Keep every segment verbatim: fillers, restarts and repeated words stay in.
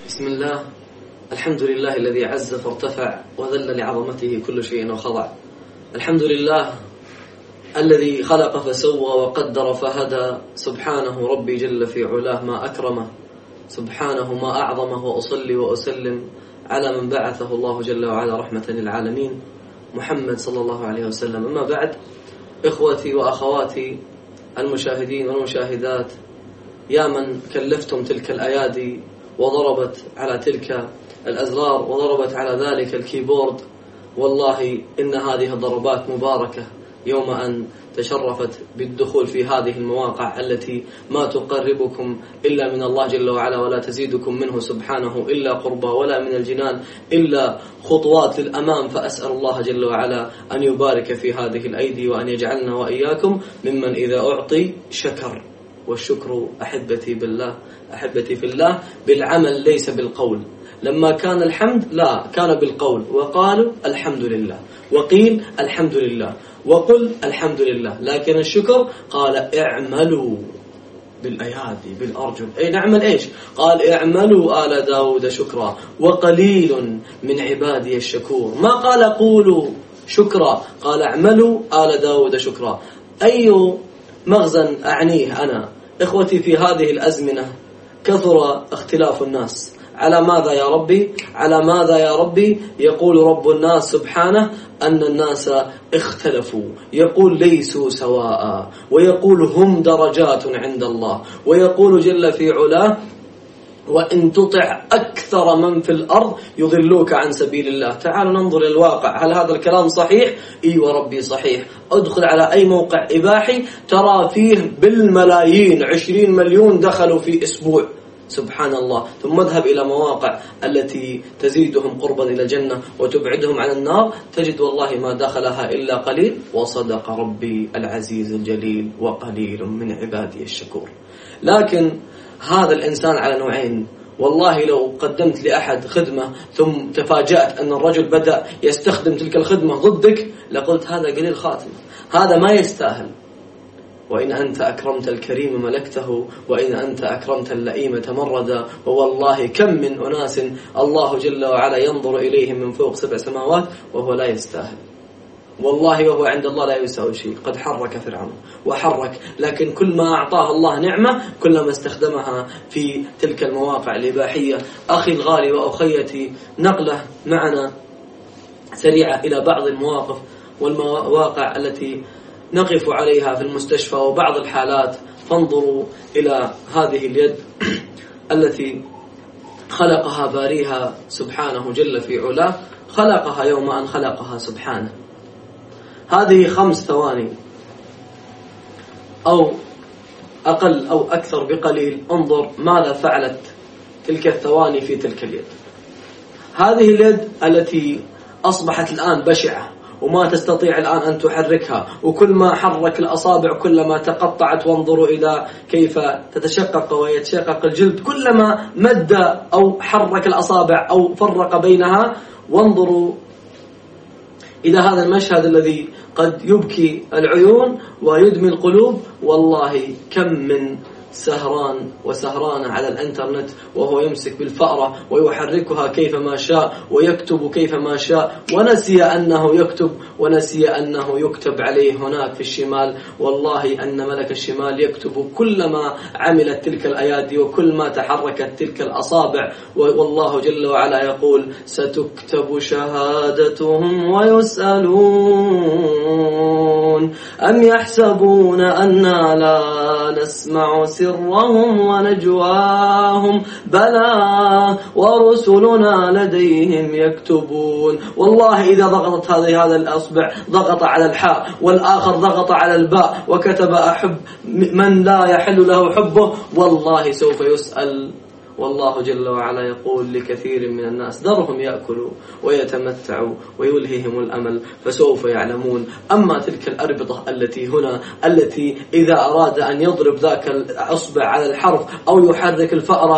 بسم الله. الحمد لله الذي عز فارتفع وذل لعظمته كل شيء وخضع. الحمد لله الذي خلق فسوى وقدر فهدى. سبحانه ربي جل في علاه ما أكرمه، سبحانه ما أعظمه. وأصلي وأسلم على من بعثه الله جل وعلا رحمة للعالمين، محمد صلى الله عليه وسلم. أما بعد، إخوتي وأخواتي المشاهدين والمشاهدات، يا من كلفتم تلك الأيادي وضربت على تلك الأزرار وضربت على ذلك الكيبورد، والله إن هذه الضربات مباركة يوم أن تشرفت بالدخول في هذه المواقع التي ما تقربكم إلا من الله جل وعلا ولا تزيدكم منه سبحانه إلا قربا، ولا من الجنان إلا خطوات للأمام. فأسأل الله جل وعلا أن يبارك في هذه الأيدي وأن يجعلنا وإياكم ممن إذا أعطي شكر. والشكر أحبتي بالله أحبتي في الله بالعمل ليس بالقول. لما كان الحمد لا كان بالقول، وقالوا الحمد لله، وقيل الحمد لله، وقل الحمد لله. لكن الشكر قال اعملوا بالأيادي بالأرجل. أي نعمل إيش؟ قال اعملوا آل داود شكرا وقليل من عبادي الشكور. ما قال قولوا شكرا، قال اعملوا آل داود شكرا. أي مغزى أعنيه أنا إخوتي في هذه الأزمنة؟ كثر اختلاف الناس. على ماذا يا ربي؟ على ماذا يا ربي؟ يقول رب الناس سبحانه أن الناس اختلفوا، يقول ليسوا سواء، ويقول هم درجات عند الله، ويقول جل في علاه وإن تطع أكثر من في الأرض يضلوك عن سبيل الله. تعالوا ننظر إلى الواقع، هل هذا الكلام صحيح؟ إي وربي صحيح. أدخل على أي موقع إباحي ترى فيه بالملايين، عشرين مليون دخلوا في أسبوع، سبحان الله. ثم اذهب إلى مواقع التي تزيدهم قربا إلى الجنة وتبعدهم عن النار، تجد والله ما دخلها إلا قليل. وصدق ربي العزيز الجليل وقليل من عبادي الشكور. لكن هذا الإنسان على نوعين. والله لو قدمت لأحد خدمة ثم تفاجأت أن الرجل بدأ يستخدم تلك الخدمة ضدك، لقلت هذا قليل خاتمة، هذا ما يستاهل. وإن أنت أكرمت الكريم ملكته، وإن أنت أكرمت اللئيم تمردا. ووالله كم من أناس الله جل وعلا ينظر إليهم من فوق سبع سماوات وهو لا يستاهل، والله وهو عند الله لا يساوي شيء. قد حرك فرعون وحرك، لكن كل ما أعطاه الله نعمة كلما استخدمها في تلك المواقع الإباحية. أخي الغالي وأخيتي، نقلة معنا سريعة إلى بعض المواقف والمواقع التي نقف عليها في المستشفى وبعض الحالات. فانظروا إلى هذه اليد التي خلقها باريها سبحانه جل في علاه، خلقها يوم أن خلقها سبحانه. هذه خمس ثواني أو أقل أو أكثر بقليل. انظر ماذا فعلت تلك الثواني في تلك اليد. هذه اليد التي أصبحت الآن بشعة وما تستطيع الآن أن تحركها، وكل ما حرك الأصابع كلما تقطعت. وانظروا إلى كيف تتشقق ويتشقق الجلد كلما مد أو حرك الأصابع أو فرق بينها. وانظروا إلى هذا المشهد الذي قد يبكي العيون ويدمي القلوب. والله كم من سهران وسهران على الانترنت وهو يمسك بالفأرة ويحركها كيفما شاء ويكتب كيفما شاء، ونسي أنه يكتب ونسي أنه يكتب عليه هناك في الشمال. والله أن ملك الشمال يكتب كلما عملت تلك الأيادي وكل ما تحركت تلك الأصابع. والله جل وعلا يقول ستكتب شهادتهم ويسألون أم يحسبون أننا لا نسمع سرهم ونجواهم بلى ورسلنا لديهم يكتبون. والله إذا ضغطت هذه هذا الأصبع ضغط على الحاء، والآخر ضغط على الباء وكتب أحب من لا يحل له حبه، والله سوف يسأل. والله جل وعلا يقول لكثير من الناس ذرهم يأكلوا ويتمتعوا ويلهيهم الأمل فسوف يعلمون. أما تلك الأربطة التي هنا، التي إذا أراد أن يضرب ذاك الأصبع على الحرف أو يحرك الفأرة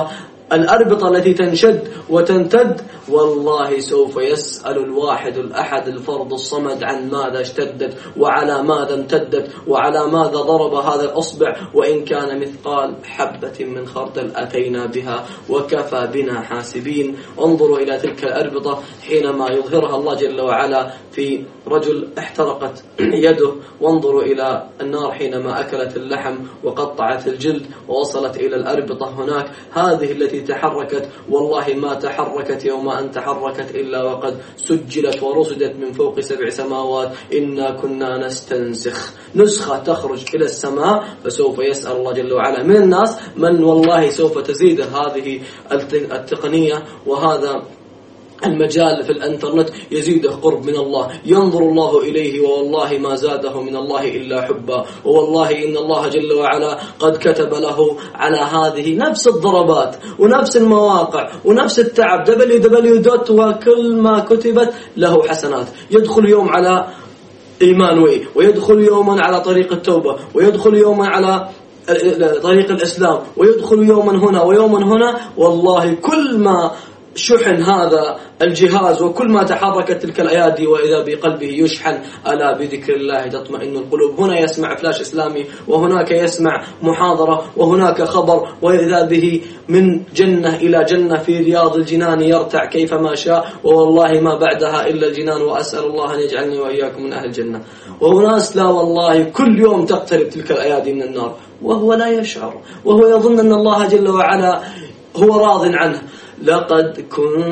الأربطة التي تنشد وتنتد، والله سوف يسأل الواحد الأحد الفرد الصمد عن ماذا اشتدت وعلى ماذا امتدت وعلى ماذا ضرب هذا الأصبع، وإن كان مثقال حبة من خردل أتينا بها وكفى بنا حاسبين. انظروا إلى تلك الأربطة حينما يظهرها الله جل وعلا في رجل احترقت يده، وانظروا إلى النار حينما أكلت اللحم وقطعت الجلد ووصلت إلى الأربطة هناك. هذه التي تحركت، والله ما تحركت يوم أن تحركت إلا وقد سجلت ورصدت من فوق سبع سماوات. إنا كنا نستنسخ، نسخة تخرج إلى السماء، فسوف يسأل الله جل وعلا من الناس من والله سوف تزيد هذه التقنية وهذا المجال في الانترنت يزيده قرب من الله، ينظر الله إليه ووالله ما زاده من الله إلا حبا. ووالله إن الله جل وعلا قد كتب له على هذه نفس الضربات ونفس المواقع ونفس التعب دبليو دبليو دوت وكل ما كتبت له حسنات. يدخل يوم على إيمان وي، ويدخل يوما على طريق التوبة، ويدخل يوما على طريق الإسلام، ويدخل يوما هنا ويوما هنا. والله كل ما شحن هذا الجهاز وكل ما تحركت تلك الأيادي وإذا بقلبه يشحن. ألا بذكر الله تطمئن القلوب. هنا يسمع فلاش إسلامي، وهناك يسمع محاضرة، وهناك خبر، وإذا به من جنة إلى جنة في رياض الجنان يرتع كيفما شاء، ووالله ما بعدها إلا الجنان، وأسأل الله أن يجعلني وإياكم من أهل الجنة. وناس لا والله كل يوم تقترب تلك الأيادي من النار وهو لا يشعر، وهو يظن أن الله جل وعلا هو راض عنه. لقد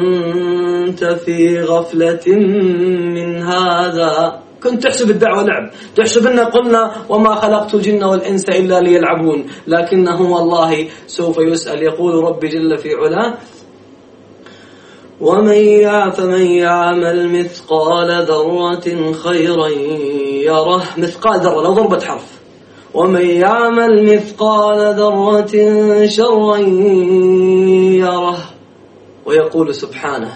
كنت في غفلة من هذا. كنت تحسب الدعوة لعب، تحسب أن قلنا وما خلقت الجن والإنس إلا ليلعبون، لكنه والله سوف يسأل. يقول رب جل في علاه: ومن فمن يعمل مثقال ذرة خيرا يره. مثقال ذرة لو ضربت حرف. ومن يعمل مثقال ذرة شرا يره. ويقول سبحانه: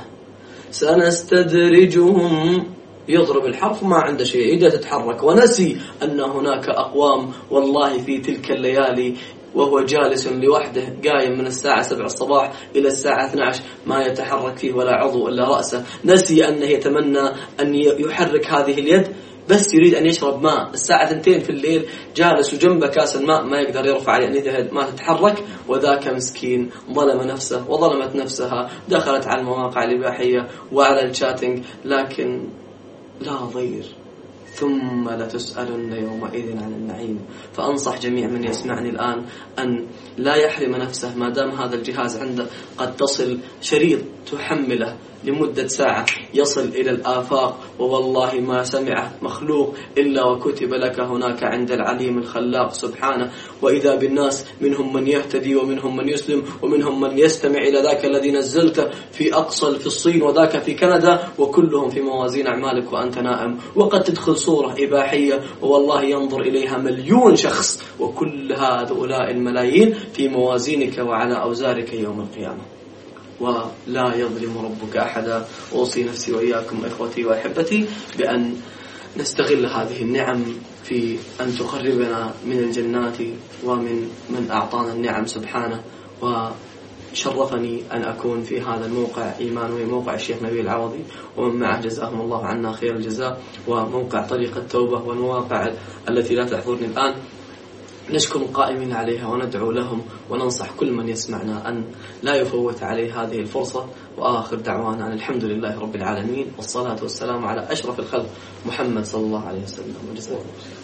سنستدرجهم. يضرب الحرف ما عنده شيء، يده تتحرك، ونسي أن هناك أقوام والله في تلك الليالي وهو جالس لوحده قايم من الساعة سبع الصباح إلى الساعة اثنتي عشرة ما يتحرك فيه ولا عضو إلا رأسه. نسي أنه يتمنى أن يحرك هذه اليد، بس يريد أن يشرب ماء. الساعة اثنتين في الليل جالس وجنبه كاس الماء ما يقدر يرفع يده ما تتحرك. وذاك مسكين ظلم نفسه وظلمت نفسها، دخلت على المواقع الإباحية وعلى الشاتنج، لكن لا ضير. ثم لتسألن يومئذ عن النعيم. فأنصح جميع من يسمعني الآن أن لا يحرم نفسه ما دام هذا الجهاز عنده. قد تصل شريط تحمله لمدة ساعة يصل إلى الآفاق، ووالله ما سمعه مخلوق إلا وكتب لك هناك عند العليم الخلاق سبحانه. وإذا بالناس منهم من يهتدي ومنهم من يسلم ومنهم من يستمع إلى ذاك الذي نزلته في أقصى في الصين وذاك في كندا، وكلهم في موازين أعمالك وأنت نائم. وقد تدخل صورة إباحية والله ينظر إليها مليون شخص، وكل هؤلاء الملايين في موازينك وعلى أوزارك يوم القيامة. ولا يظلم ربك أحدا. أوصي نفسي وإياكم إخوتي وأحبتي بأن نستغل هذه النعم في أن تقربنا من الجنات ومن من أعطانا النعم سبحانه. وشرفني أن أكون في هذا الموقع إيمان موقع الشيخ نبيل العوضي ومن معه جزاهم الله عنا خير الجزاء، وموقع طريق التوبة، والمواقع التي لا تحضرني الآن. نشكر القائمين عليها وندعو لهم، وننصح كل من يسمعنا أن لا يفوت عليه هذه الفرصة. وآخر دعوانا أن الحمد لله رب العالمين، والصلاة والسلام على أشرف الخلق محمد صلى الله عليه وسلم.